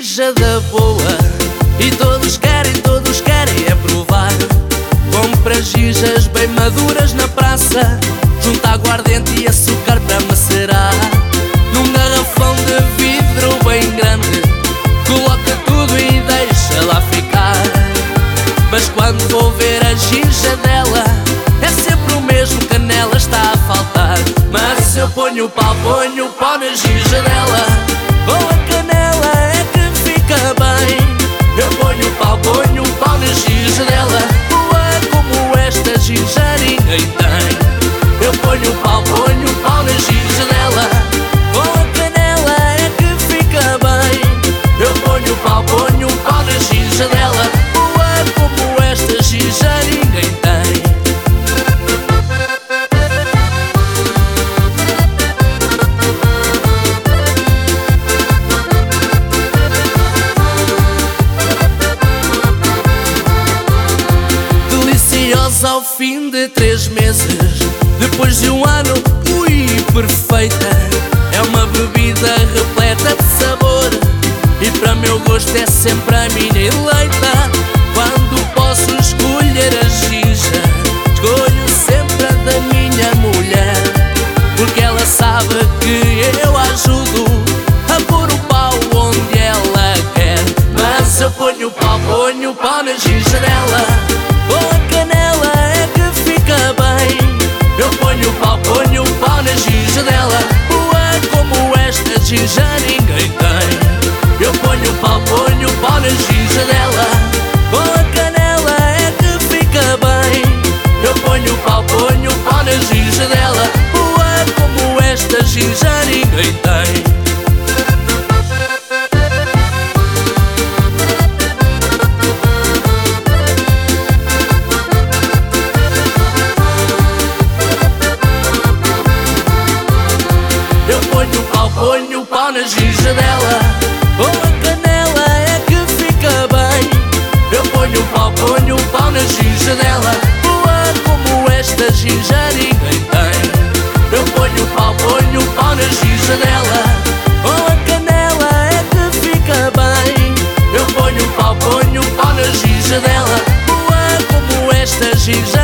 ginja da boa e todos querem é provar. Compra ginjas bem maduras na praça, junta aguardente e açúcar para macerar. Num garrafão de vidro bem grande, coloca tudo e deixa lá ficar. Mas quando vou ver a ginja dela, é sempre o mesmo, canela está a faltar. Mas se eu ponho o pau na ginja dela, ou a canela é que fica bem. Eu ponho o pau na ginja dela, boa como esta ginja ninguém tem. Eu ponho o pau na ginja dela, ou a canela é que fica bem. Eu ponho o pau na ginja dela, boa como esta ginja ninguém tem. Deliciosa ao fim de 3 meses, depois de um ano, perfeita. É uma bebida repleta de sabor e para meu gosto é sempre a minha eleita. Quando posso escolher a ginja, escolho sempre a da minha mulher, porque ela sabe que eu ajudo a pôr o pau onde ela quer. Mas eu ponho o pau na ginja dela, ou a canela é que fica bem. Eu ponho o pau na ginja dela, boa como esta ginja ninguém tem. Eu ponho o pau na ginja dela, ou a canela é que fica bem. Eu ponho o pau na ginja dela, boa como esta ginja ninguém tem. Ponho o pau na ginja dela, ou a canela é que fica bem. Eu ponho o pau na ginja dela, boa como esta ginja ninguém tem. Eu ponho o pau na ginja dela, ou a canela é que fica bem. Eu ponho o pau na ginja dela, boa como esta ginja